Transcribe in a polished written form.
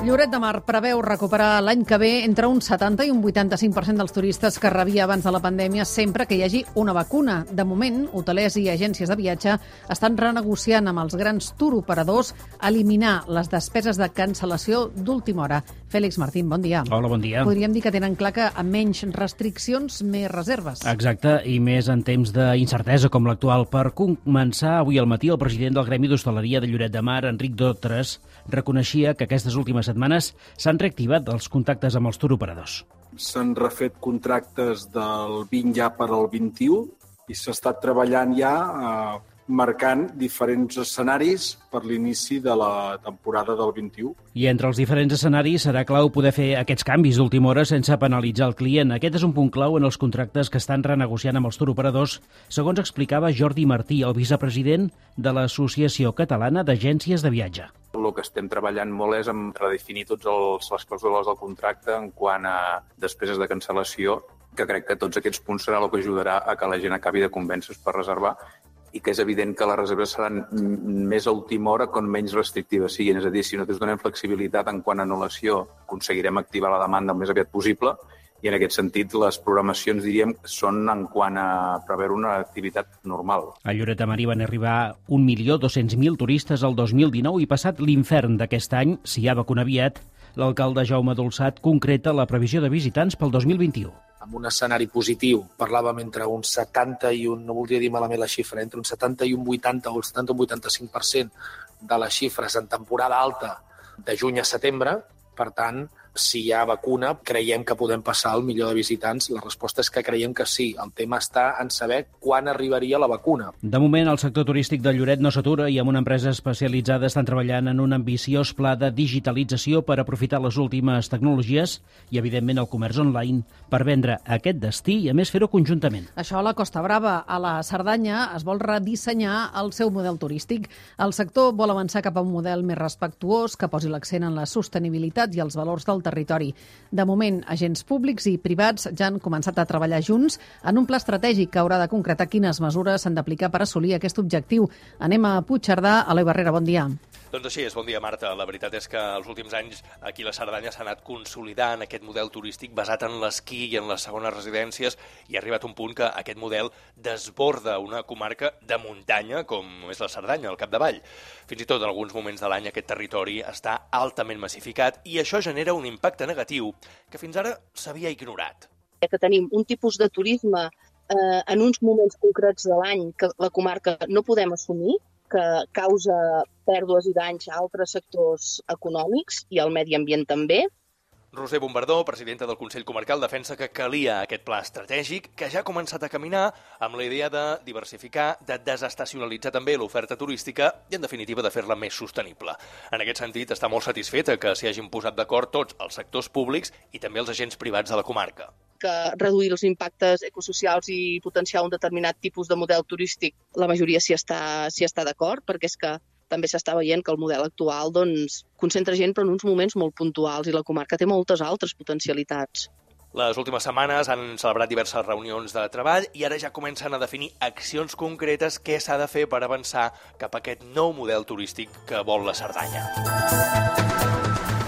Lloret de Mar preveu recuperar l'any que ve entre un 70 i un 85% dels turistes que rebia abans de la pandèmia sempre que hi hagi una vacuna. De moment, hotelers i agències de viatge estan renegociant amb els grans turoperadors eliminar les despeses de cancel·lació d'última hora. Fèlix Martín, bon dia. Hola, bon dia. Podríem dir que tenen clar que amb menys restriccions, més reserves. Exacte, i més en temps d'incertesa com l'actual. Per començar, avui al matí, el president del Gremi d'Hostaleria de Lloret de Mar, Enric Dotres, reconeixia que aquestes últimes setmanes s'han reactivat els contactes amb els turoperadors. S'han refet contractes del 20 ja per al 21 i s'ha estat treballant ja marcant diferents escenaris per l'inici de la temporada del 21. I entre els diferents escenaris serà clau poder fer aquests canvis d'última hora sense penalitzar el client. Aquest és un punt clau en els contractes que estan renegociant amb els turoperadors, segons explicava Jordi Martí, el vicepresident de l'Associació Catalana d'Agències de Viatge. El que estem treballant molt és en redefinir totes les clàusules del contracte en quant a despeses de cancel·lació, que crec que tots aquests punts serà el que ajudarà a que la gent acabi de convèncer-se per reservar i que és evident que les reserves seran més a última hora com menys restrictives siguin. És a dir, si nosaltres donem flexibilitat en quant a anul·lació, aconseguirem activar la demanda el més aviat possible i en aquest sentit les programacions, diríem, són en quant a preveure una activitat normal. A Lloret de Mar hi van arribar 1.200.000 turistes el 2019 i passat l'infern d'aquest any, si hi ha vacuna aviat, l'alcalde Jaume Dolçat concreta la previsió de visitants pel 2021. Amb un escenari positiu, parlàvem entre un 70 i un, no voldria dir malament la xifra, entre un 70 i un 80 o el 70 o un 85% de les xifres en temporada alta de juny a setembre. Per tant, si hi ha vacuna, creiem que podem passar el millor de visitants. La resposta és que creiem que sí. El tema està en saber quan arribaria la vacuna. De moment, el sector turístic de Lloret no s'atura i amb una empresa especialitzada estan treballant en un ambiciós pla de digitalització per aprofitar les últimes tecnologies i, evidentment, el comerç online per vendre aquest destí i, a més, fer-ho conjuntament. Això a la Costa Brava. A la Cerdanya es vol redissenyar el seu model turístic. El sector vol avançar cap a un model més respectuós que posi l'accent en la sostenibilitat i els valors del territori. De moment, agents públics i privats ja han començat a treballar junts en un pla estratègic que haurà de concretar quines mesures s'han d'aplicar per assolir aquest objectiu. Anem a Puigcerdà. Eloi Barrera, bon dia. Doncs així és, bon dia, Marta. La veritat és que els últims anys aquí a la Cerdanya s'ha anat consolidant aquest model turístic basat en l'esquí i en les segones residències i ha arribat un punt que aquest model desborda una comarca de muntanya com és la Cerdanya, al capdavall. Fins i tot en alguns moments de l'any aquest territori està altament massificat i això genera un impacte negatiu que fins ara s'havia ignorat. Que tenim un tipus de turisme en uns moments concrets de l'any que la comarca no podem assumir, que causa pèrdues i danys a altres sectors econòmics i al medi ambient també. Roser Bombardó, presidenta del Consell Comarcal, defensa que calia aquest pla estratègic que ja ha començat a caminar amb la idea de diversificar, de desestacionalitzar també l'oferta turística i, en definitiva, de fer-la més sostenible. En aquest sentit, està molt satisfeta que s'hi hagin posat d'acord tots els sectors públics i també els agents privats de la comarca. Que reduir els impactes ecosocials i potenciar un determinat tipus de model turístic, la majoria s'hi està d'acord, perquè és que també s'està veient que el model actual concentra gent però en uns moments molt puntuals i la comarca té moltes altres potencialitats. Les últimes setmanes han celebrat diverses reunions de treball i ara ja comencen a definir accions concretes què s'ha de fer per avançar cap a aquest nou model turístic que vol la Cerdanya.